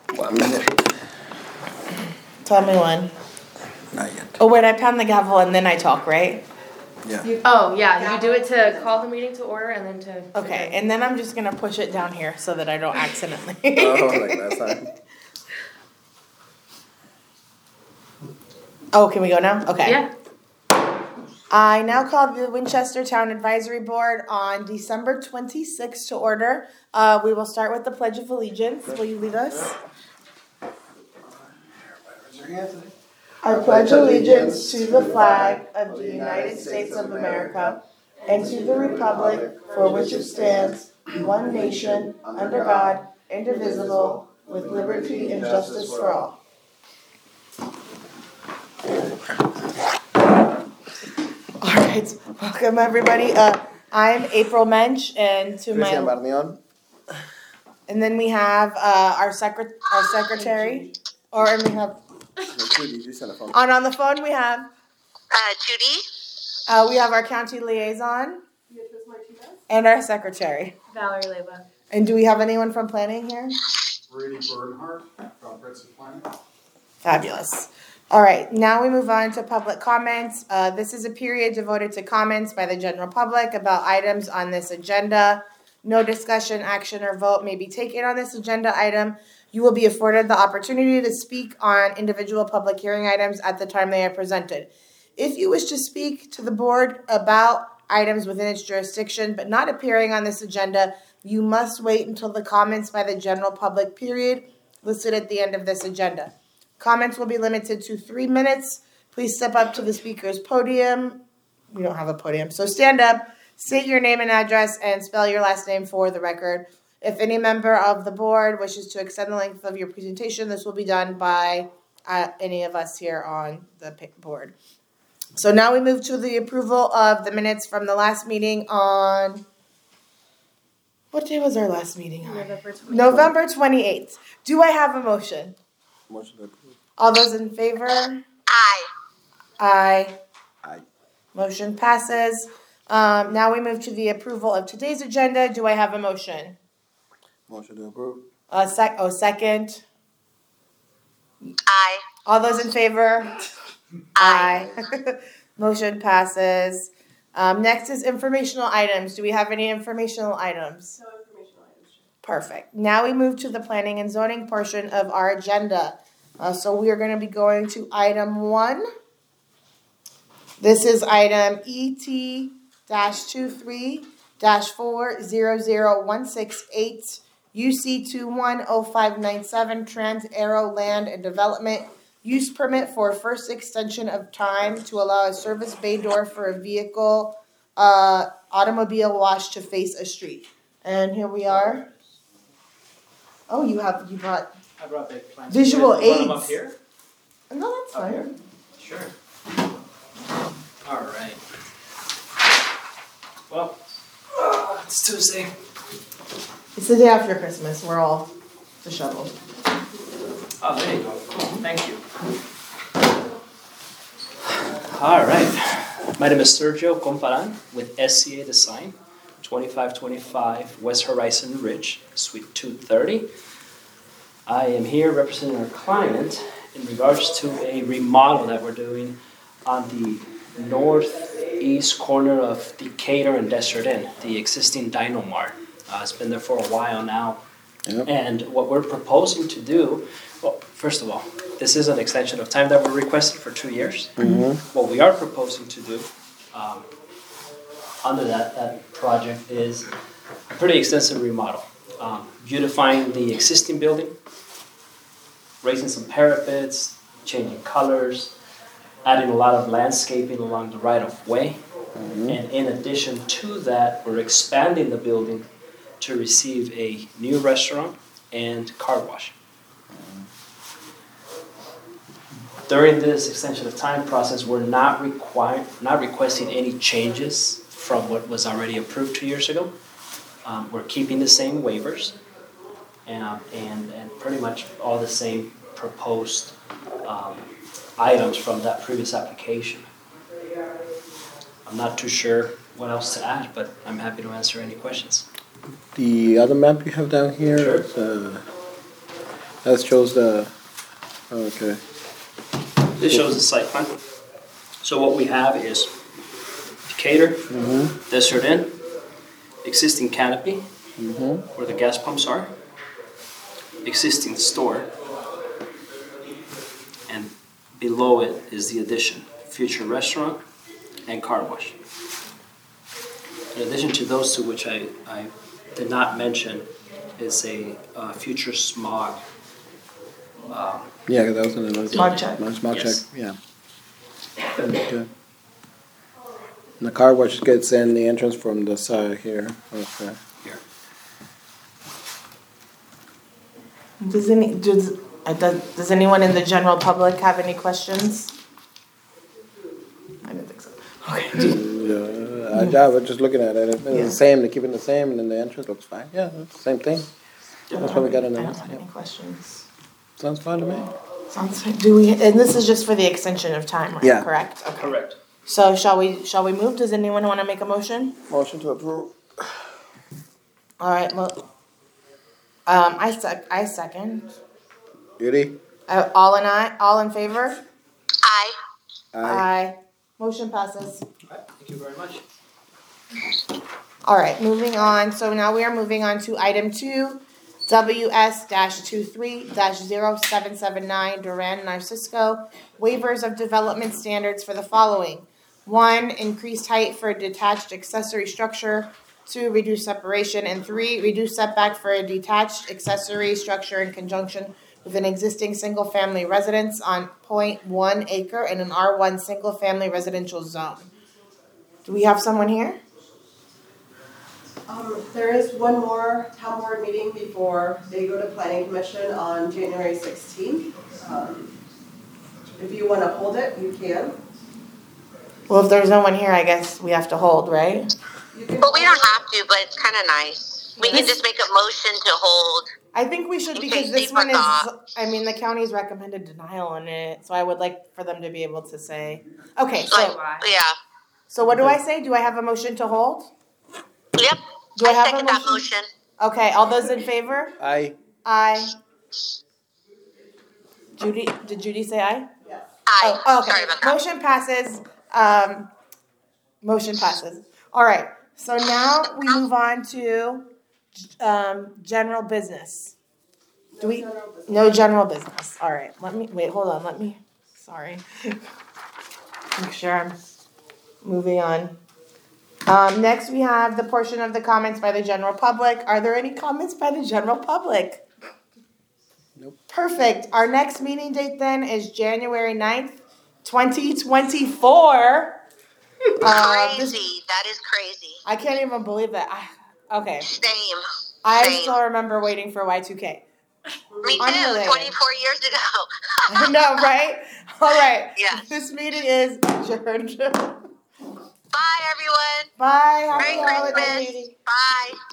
1 minute. Tell me when. Not yet. Oh, wait, I pound the gavel and then I talk, right? Yeah. You do it to call the meeting to order and then to... Okay, and then I'm just going to push it down here so that I don't accidentally. Like last time. Oh, can we go now? Okay. Yeah. I now call the Winchester Town Advisory Board on December 26th to order. We will start with the Pledge of Allegiance. Will you lead us? I pledge allegiance to the flag of the United States of America and to the republic for which it stands, one nation, under God, indivisible, with liberty and justice for all. All right, welcome everybody. I'm April Mensch, and to Christian my Barnion. and then we have our secretary, and we have on the phone we have Judy. we have our county liaison and our secretary. Valerie Leba. And do we have anyone from planning here? Brady Bernhardt from Princeton Planning. Fabulous. All right, now we move on to public comments. This is a period devoted to comments by the general public about items on this agenda. No discussion, action, or vote may be taken on this agenda item. You will be afforded the opportunity to speak on individual public hearing items at the time they are presented. If you wish to speak to the board about items within its jurisdiction but not appearing on this agenda, you must wait until the comments by the general public period listed at the end of this agenda. Comments will be limited to 3 minutes. Please step up to the speaker's podium. We don't have a podium, so stand up, state your name and address, and spell your last name for the record. If any member of the board wishes to extend the length of your presentation, this will be done by any of us here on the board. So now we move to the approval of the minutes from the last meeting on... What day was our last meeting on? November 28th. Do I have a motion? Motion to approve. All those in favor? Aye. Aye. Aye. Motion passes. Now we move to the approval of today's agenda. Do I have a motion? Motion to approve. Second. Aye. All those in favor? Aye. Motion passes. Next is informational items. Do we have any informational items? No informational items. Perfect. Now we move to the planning and zoning portion of our agenda. So we are going to be going to item 1. This is item ET-23-400168 UC210597 Trans Aero Land and Development Use Permit for first extension of time to allow a service bay door for a vehicle automobile wash to face a street. And here we are. Oh, you brought I brought the plans. visual You want them aids. up here? No, that's Up fine. here? Sure. All right. Well, it's Tuesday. It's the day after Christmas. We're all disheveled. Oh, there you go. Cool. Thank you. All right. My name is Sergio Comparan with SCA Design, 2525 West Horizon Ridge, Suite 230. I am here representing our client in regards to a remodel that we're doing on the northeast corner of Decatur and Desert Inn, the existing Dino Mart. It's been there for a while now. Yep. And what we're proposing to do, well, first of all, this is an extension of time that we're requesting for 2 years. Mm-hmm. What we are proposing to do under that project is a pretty extensive remodel. Beautifying the existing building, raising some parapets, changing colors, adding a lot of landscaping along the right-of-way. Mm-hmm. And in addition to that, we're expanding the building to receive a new restaurant and car wash. During this extension of time process, we're not requesting any changes from what was already approved 2 years ago. We're keeping the same waivers and pretty much all the same proposed items from that previous application. I'm not too sure what else to add, but I'm happy to answer any questions. The other map you have down here Sure. is That shows the, okay. This shows the site plan. So what we have is Decatur, Desert Inn, existing canopy, where the gas pumps are, existing store, and below it is the addition, future restaurant and car wash. In addition to those two, which I did not mention, is a future smog. Yeah, 'cause that was in another. Smog check. Smog check, Yes. yeah. Okay. And the car wash gets in the entrance from the side here, okay. Here. Does anyone in the general public have any questions? I don't think so. Okay. Yeah, I was just looking at it, it's Yeah. the same, they're keeping the same, and then the entrance looks fine, yeah, it's the same thing. That's what we got in I the, don't have any questions. sounds fine to me. Sounds fine. And this is just for the extension of time, right? Yeah. Correct? Okay. Correct. So shall we move? Does anyone want to make a motion? Motion to approve. All right, I second. Judy? All in favor? Aye. Aye. Motion passes. Thank you very much. All right, moving on. So now we are moving on to item 2, WS-23-0779 Duran Narcisco, waivers of development standards for the following. 1, increased height for a detached accessory structure. 2, reduced separation. And 3, reduced setback for a detached accessory structure in conjunction with an existing single-family residence on 0.1 acre in an R1 single-family residential zone. Do we have someone here? There is one more town board meeting before they go to planning commission on January 16th. If you want to hold it, you can. Well, if there's no one here, I guess we have to hold, right? You can But we hold don't have to, but it's kind of nice. We can just make a motion to hold. I think we should In because case this they one is, forgot. I mean, the county's recommended denial on it, so I would like for them to be able to say, okay, Like, so, yeah. so what do I say? Do I have a motion to hold? Yep. Do I have a second that motion? motion. Okay, all those in favor? Aye. Aye. Judy, did Judy say aye? Yes. Aye. Oh, okay. Sorry about that. Motion passes. Motion passes. All right. So now we move on to general business. Do we? No general business. All right. Let me wait. Hold on. Let me. Sorry. Make sure I'm moving on. Next, we have the portion of the comments by the general public. Are there any comments by the general public? Nope. Perfect. Our next meeting date then is January 9th, 2024. Crazy. That is crazy. I can't even believe that. Okay. Same. I Same. still remember waiting for Y2K. Me too. Unrelated. 24 years ago. I know, right? All right. Yes. This meeting is adjourned. Bye, everyone. Bye. Happy Merry holidays. Christmas. Bye.